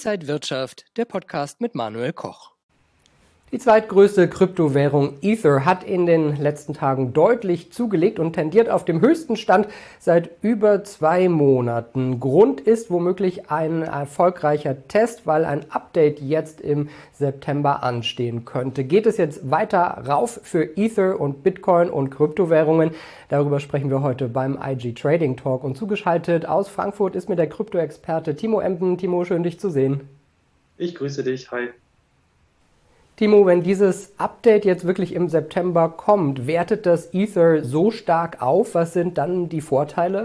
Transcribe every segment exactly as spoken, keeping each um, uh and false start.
Inside Wirtschaft, der Podcast mit Manuel Koch. Die zweitgrößte Kryptowährung Ether hat in den letzten Tagen deutlich zugelegt und tendiert auf dem höchsten Stand seit über zwei Monaten. Grund ist womöglich ein erfolgreicher Test, weil ein Update jetzt im September anstehen könnte. Geht es jetzt weiter rauf für Ether und Bitcoin und Kryptowährungen? Darüber sprechen wir heute beim I G Trading Talk. Und zugeschaltet aus Frankfurt ist mir der Krypto-Experte Timo Emden. Timo, schön dich zu sehen. Ich grüße dich, hi. Timo, wenn dieses Update jetzt wirklich im September kommt, wertet das Ether so stark auf? Was sind dann die Vorteile?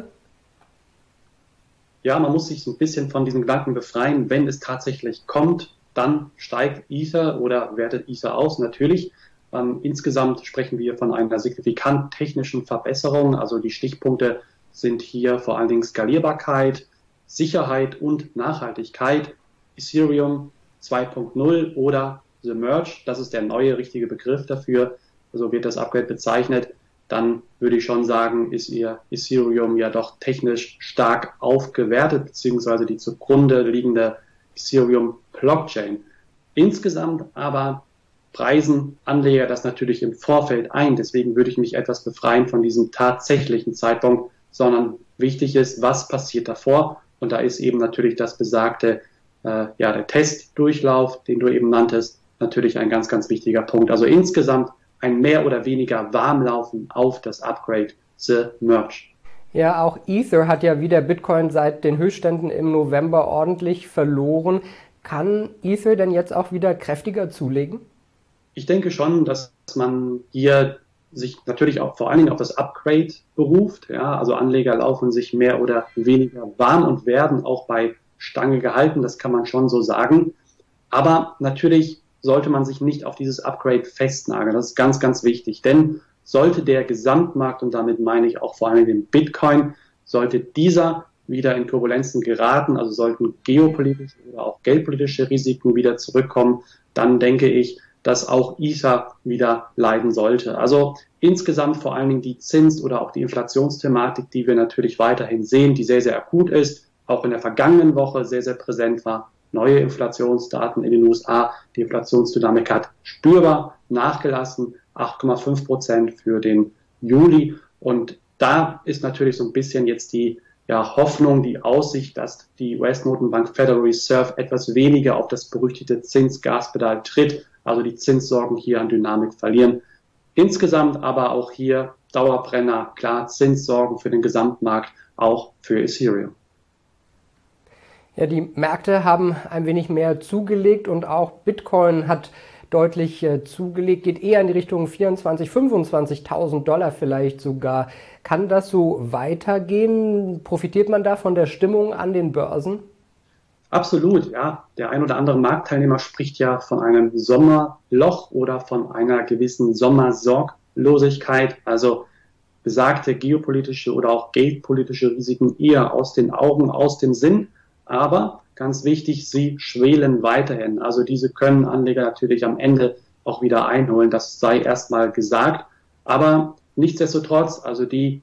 Ja, man muss sich so ein bisschen von diesen Gedanken befreien. Wenn es tatsächlich kommt, dann steigt Ether oder wertet Ether aus. Natürlich, ähm, insgesamt sprechen wir von einer signifikant technischen Verbesserung. Also die Stichpunkte sind hier vor allen Dingen Skalierbarkeit, Sicherheit und Nachhaltigkeit. Ethereum zwei Punkt null oder The Merge, das ist der neue richtige Begriff dafür, so wird das Upgrade bezeichnet, dann würde ich schon sagen, ist ihr Ethereum ja doch technisch stark aufgewertet, beziehungsweise die zugrunde liegende Ethereum Blockchain. Insgesamt aber preisen Anleger das natürlich im Vorfeld ein, deswegen würde ich mich etwas befreien von diesem tatsächlichen Zeitpunkt, sondern wichtig ist, was passiert davor, und da ist eben natürlich das besagte, äh, ja, der Testdurchlauf, den du eben nanntest, natürlich ein ganz, ganz wichtiger Punkt. Also insgesamt ein mehr oder weniger Warmlaufen auf das Upgrade, The Merge. Ja, auch Ether hat ja wieder Bitcoin seit den Höchstständen im November ordentlich verloren. Kann Ether denn jetzt auch wieder kräftiger zulegen? Ich denke schon, dass man hier sich natürlich auch vor allen Dingen auf das Upgrade beruft. Ja, also Anleger laufen sich mehr oder weniger warm und werden auch bei Stange gehalten. Das kann man schon so sagen. Aber natürlich sollte man sich nicht auf dieses Upgrade festnageln. Das ist ganz, ganz wichtig, denn sollte der Gesamtmarkt, und damit meine ich auch vor allem den Bitcoin, sollte dieser wieder in Turbulenzen geraten, also sollten geopolitische oder auch geldpolitische Risiken wieder zurückkommen, dann denke ich, dass auch Ether wieder leiden sollte. Also insgesamt vor allen Dingen die Zins- oder auch die Inflationsthematik, die wir natürlich weiterhin sehen, die sehr, sehr akut ist, auch in der vergangenen Woche sehr, sehr präsent war. Neue Inflationsdaten in den U S A, die Inflationsdynamik hat spürbar nachgelassen, acht Komma fünf Prozent für den Juli. Und da ist natürlich so ein bisschen jetzt die ja, Hoffnung, die Aussicht, dass die U S-Notenbank Federal Reserve etwas weniger auf das berüchtigte Zinsgaspedal tritt, also die Zinssorgen hier an Dynamik verlieren. Insgesamt aber auch hier Dauerbrenner, klar, Zinssorgen für den Gesamtmarkt, auch für Ethereum. Ja, die Märkte haben ein wenig mehr zugelegt und auch Bitcoin hat deutlich äh, zugelegt, geht eher in die Richtung vierundzwanzigtausend, fünfundzwanzigtausend Dollar vielleicht sogar. Kann das so weitergehen? Profitiert man da von der Stimmung an den Börsen? Absolut, ja. Der ein oder andere Marktteilnehmer spricht ja von einem Sommerloch oder von einer gewissen Sommersorglosigkeit, also besagte geopolitische oder auch geldpolitische Risiken eher aus den Augen, aus dem Sinn. Aber ganz wichtig, sie schwelen weiterhin. Also diese können Anleger natürlich am Ende auch wieder einholen. Das sei erstmal gesagt. Aber nichtsdestotrotz, also die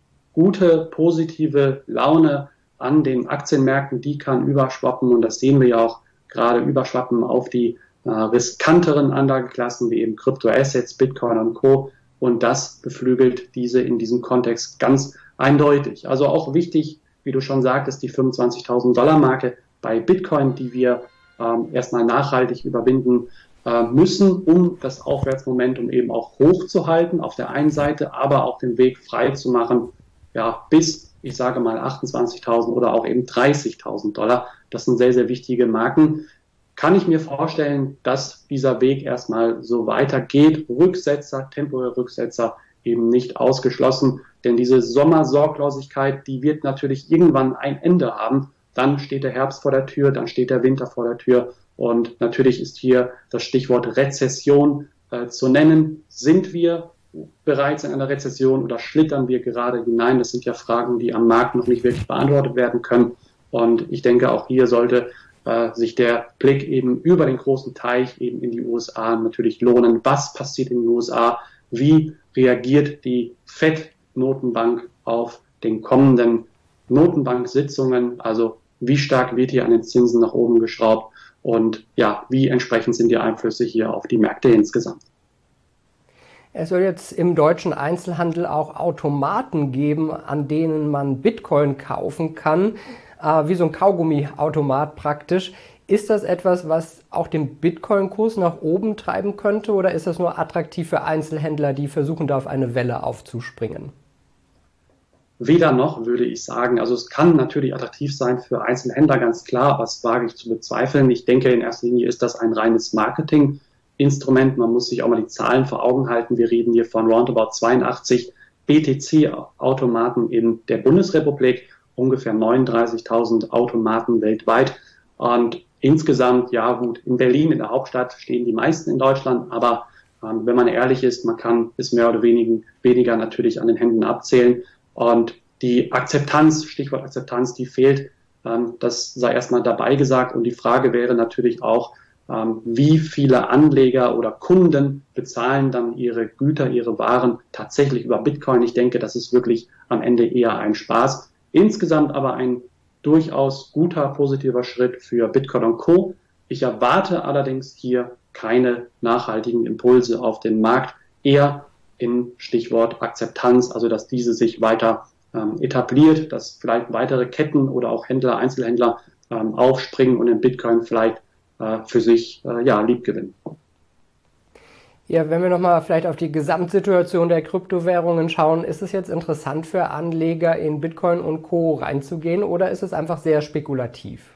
gute, positive Laune an den Aktienmärkten, die kann überschwappen. Und das sehen wir ja auch gerade überschwappen auf die äh, riskanteren Anlageklassen wie eben Kryptoassets, Bitcoin und Co. Und das beflügelt diese in diesem Kontext ganz eindeutig. Also auch wichtig, wie du schon sagtest, die fünfundzwanzigtausend Dollar Marke bei Bitcoin, die wir ähm, erstmal nachhaltig überwinden äh, müssen, um das Aufwärtsmomentum eben auch hochzuhalten auf der einen Seite, aber auch den Weg frei zu machen, ja, bis, ich sage mal, achtundzwanzigtausend oder auch eben dreißigtausend Dollar. Das sind sehr, sehr wichtige Marken. Kann ich mir vorstellen, dass dieser Weg erstmal so weitergeht. Rücksetzer, temporäre Rücksetzer eben nicht ausgeschlossen, denn diese Sommersorglosigkeit, die wird natürlich irgendwann ein Ende haben. Dann steht der Herbst vor der Tür, dann steht der Winter vor der Tür und natürlich ist hier das Stichwort Rezession äh, zu nennen. Sind wir bereits in einer Rezession oder schlittern wir gerade hinein? Das sind ja Fragen, die am Markt noch nicht wirklich beantwortet werden können und ich denke, auch hier sollte äh, sich der Blick eben über den großen Teich eben in die U S A natürlich lohnen. Was passiert in den U S A? Wie reagiert die Fed-Notenbank auf den kommenden Notenbank-Sitzungen? Also wie stark wird hier an den Zinsen nach oben geschraubt und ja, wie entsprechend sind die Einflüsse hier auf die Märkte insgesamt. Es soll jetzt im deutschen Einzelhandel auch Automaten geben, an denen man Bitcoin kaufen kann, äh, wie so ein Kaugummiautomat praktisch. Ist das etwas, was auch den Bitcoin-Kurs nach oben treiben könnte, oder ist das nur attraktiv für Einzelhändler, die versuchen, da auf eine Welle aufzuspringen? Weder noch, würde ich sagen. Also es kann natürlich attraktiv sein für Einzelhändler, ganz klar, aber das wage ich zu bezweifeln. Ich denke, in erster Linie ist das ein reines Marketing-Instrument. Man muss sich auch mal die Zahlen vor Augen halten. Wir reden hier von roundabout zweiundachtzig B T C-Automaten in der Bundesrepublik, ungefähr neununddreißigtausend Automaten weltweit. Und insgesamt, ja gut, in Berlin, in der Hauptstadt, stehen die meisten in Deutschland, aber ähm, wenn man ehrlich ist, man kann es mehr oder weniger, weniger natürlich an den Händen abzählen. Und die Akzeptanz, Stichwort Akzeptanz, die fehlt, ähm, das sei erstmal dabei gesagt. Und die Frage wäre natürlich auch, ähm, wie viele Anleger oder Kunden bezahlen dann ihre Güter, ihre Waren tatsächlich über Bitcoin. Ich denke, das ist wirklich am Ende eher ein Spaß. Insgesamt aber ein durchaus guter, positiver Schritt für Bitcoin und Co. Ich erwarte allerdings hier keine nachhaltigen Impulse auf den Markt, eher in Stichwort Akzeptanz, also dass diese sich weiter ähm, etabliert, dass vielleicht weitere Ketten oder auch Händler, Einzelhändler ähm, aufspringen und den Bitcoin vielleicht äh, für sich äh, ja, lieb gewinnen. Ja, wenn wir nochmal vielleicht auf die Gesamtsituation der Kryptowährungen schauen, ist es jetzt interessant für Anleger in Bitcoin und Co. reinzugehen, oder ist es einfach sehr spekulativ?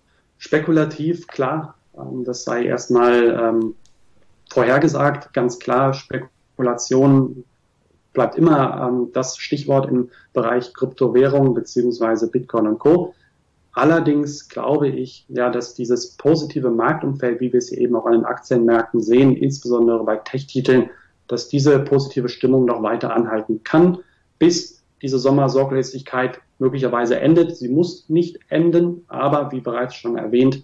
Spekulativ, klar, ähm, das sei erstmal ähm, vorhergesagt, ganz klar, Spekulativ. Spekulation bleibt immer ähm, das Stichwort im Bereich Kryptowährung beziehungsweise Bitcoin und Co. Allerdings glaube ich, ja, dass dieses positive Marktumfeld, wie wir es eben auch an den Aktienmärkten sehen, insbesondere bei Tech-Titeln, dass diese positive Stimmung noch weiter anhalten kann, bis diese Sommersorglosigkeit möglicherweise endet. Sie muss nicht enden, aber wie bereits schon erwähnt,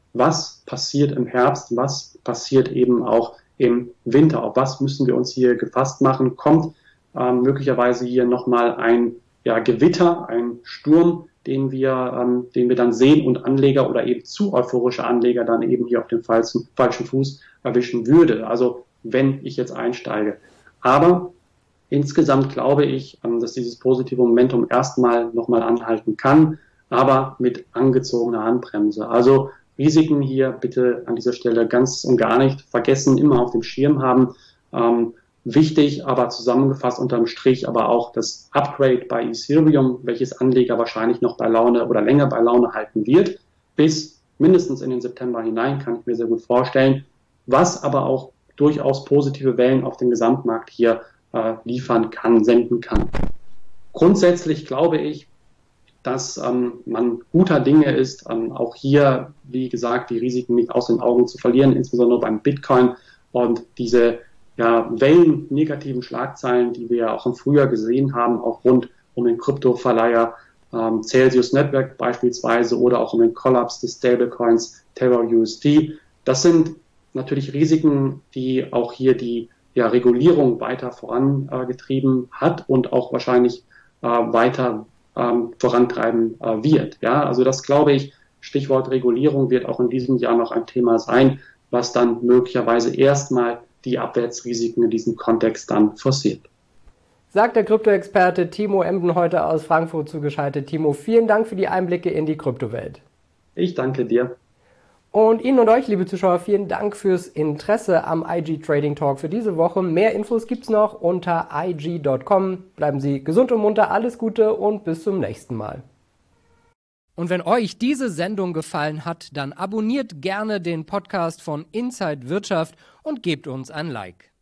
was passiert im Herbst, was passiert eben auch im Winter. Auf was müssen wir uns hier gefasst machen? Kommt ähm, möglicherweise hier nochmal ein ja, Gewitter, ein Sturm, den wir, ähm, den wir dann sehen und Anleger oder eben zu euphorische Anleger dann eben hier auf dem falschen, falschen Fuß erwischen würde. Also wenn ich jetzt einsteige. Aber insgesamt glaube ich, ähm, dass dieses positive Momentum erstmal nochmal anhalten kann, aber mit angezogener Handbremse. Also Risiken hier bitte an dieser Stelle ganz und gar nicht vergessen, immer auf dem Schirm haben. Ähm, wichtig, aber zusammengefasst unterm Strich aber auch das Upgrade bei Ethereum, welches Anleger wahrscheinlich noch bei Laune oder länger bei Laune halten wird, bis mindestens in den September hinein, kann ich mir sehr gut vorstellen, was aber auch durchaus positive Wellen auf den Gesamtmarkt hier äh, liefern kann, senden kann. Grundsätzlich glaube ich, dass ähm, man guter Dinge ist, ähm, auch hier, wie gesagt, die Risiken nicht aus den Augen zu verlieren, insbesondere beim Bitcoin und diese ja, Wellen negativen Schlagzeilen, die wir ja auch im Frühjahr gesehen haben, auch rund um den Kryptoverleiher ähm, Celsius Network beispielsweise oder auch um den Kollaps des Stablecoins Terra U S D. Das sind natürlich Risiken, die auch hier die ja, Regulierung weiter vorangetrieben äh, hat und auch wahrscheinlich äh, weiter Ähm, vorantreiben äh, wird. Ja, also das glaube ich, Stichwort Regulierung wird auch in diesem Jahr noch ein Thema sein, was dann möglicherweise erstmal die Abwärtsrisiken in diesem Kontext dann forciert. Sagt der Kryptoexperte Timo Emden heute aus Frankfurt zugeschaltet. Timo, vielen Dank für die Einblicke in die Kryptowelt. Ich danke dir. Und Ihnen und euch, liebe Zuschauer, vielen Dank fürs Interesse am I G Trading Talk für diese Woche. Mehr Infos gibt's noch unter i g punkt com. Bleiben Sie gesund und munter, alles Gute und bis zum nächsten Mal. Und wenn euch diese Sendung gefallen hat, dann abonniert gerne den Podcast von Inside Wirtschaft und gebt uns ein Like.